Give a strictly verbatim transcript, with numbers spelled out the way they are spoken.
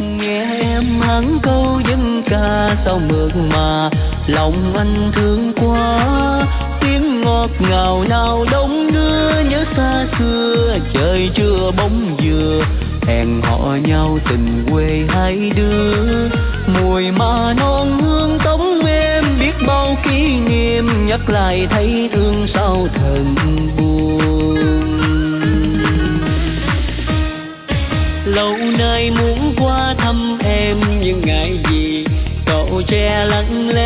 nghe em hát câu dân ca sao mượt mà lòng anh thương quá. Tiếng ngọt ngào nào đông đưa nhớ xa xưa, trời chưa bóng dừa hẹn hò nhau tình quê hai đứa. Mùi mà non hương tống em biết bao kỷ niệm, nhắc lại thấy thương sao thần buồn. Lâu nay muốn qua thăm em nhưng ngại gì cậu che lặng lẽ